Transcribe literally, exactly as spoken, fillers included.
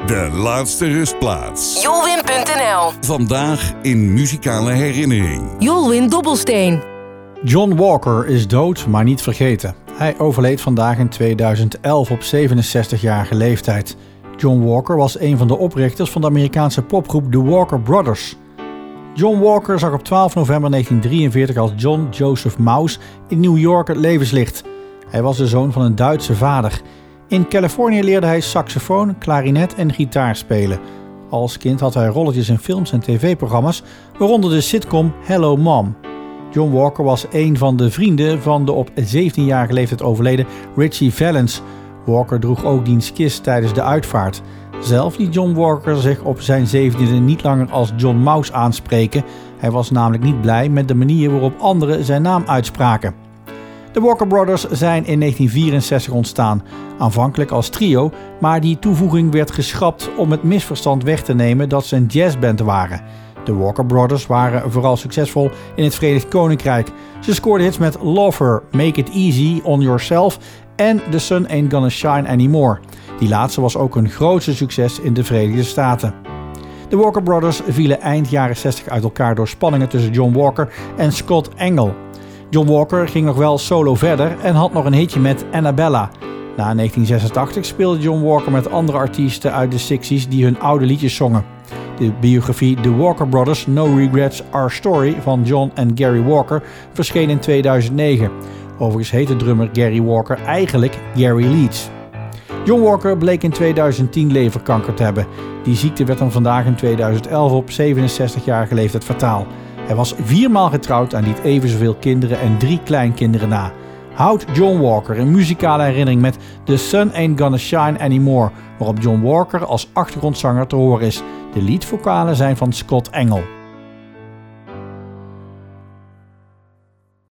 De laatste rustplaats. Jolwin punt n l. Vandaag in muzikale herinnering. Jolwin Dobbelsteen. John Walker is dood, maar niet vergeten. Hij overleed vandaag in tweeduizend elf op zevenenzestigjarige leeftijd. John Walker was een van de oprichters van de Amerikaanse popgroep The Walker Brothers. John Walker zag op twaalf november negentien drieënveertig als John Joseph Mouse in New York het levenslicht. Hij was de zoon van een Duitse vader. In Californië leerde hij saxofoon, klarinet en gitaar spelen. Als kind had hij rolletjes in films en tv-programma's, waaronder de sitcom Hello Mom. John Walker was een van de vrienden van de op zeventienjarige leeftijd overleden Ritchie Valens. Walker droeg ook diens kist tijdens de uitvaart. Zelf liet John Walker zich op zijn zeventiende niet langer als John Mouse aanspreken. Hij was namelijk niet blij met de manier waarop anderen zijn naam uitspraken. De Walker Brothers zijn in negentien vierenzestig ontstaan, aanvankelijk als trio, maar die toevoeging werd geschrapt om het misverstand weg te nemen dat ze een jazzband waren. De Walker Brothers waren vooral succesvol in het Verenigd Koninkrijk. Ze scoorden hits met Love Her, Make It Easy on Yourself en The Sun Ain't Gonna Shine Anymore. Die laatste was ook een grootste succes in de Verenigde Staten. De Walker Brothers vielen eind jaren zestig uit elkaar door spanningen tussen John Walker en Scott Engel. John Walker ging nog wel solo verder en had nog een hitje met Annabella. Na negentien zesentachtig speelde John Walker met andere artiesten uit de zestig's die hun oude liedjes zongen. De biografie The Walker Brothers No Regrets Our Story van John en Gary Walker verscheen in tweeduizend negen. Overigens heette drummer Gary Walker eigenlijk Gary Leeds. John Walker bleek in tweeduizend tien leverkanker te hebben. Die ziekte werd hem vandaag in tweeduizend elf op zevenenzestigjarige leeftijd fataal. Hij was viermaal getrouwd en liet even zoveel kinderen en drie kleinkinderen na. Houd John Walker een muzikale herinnering met The Sun Ain't Gonna Shine Anymore, waarop John Walker als achtergrondzanger te horen is. De liedvokalen zijn van Scott Engel.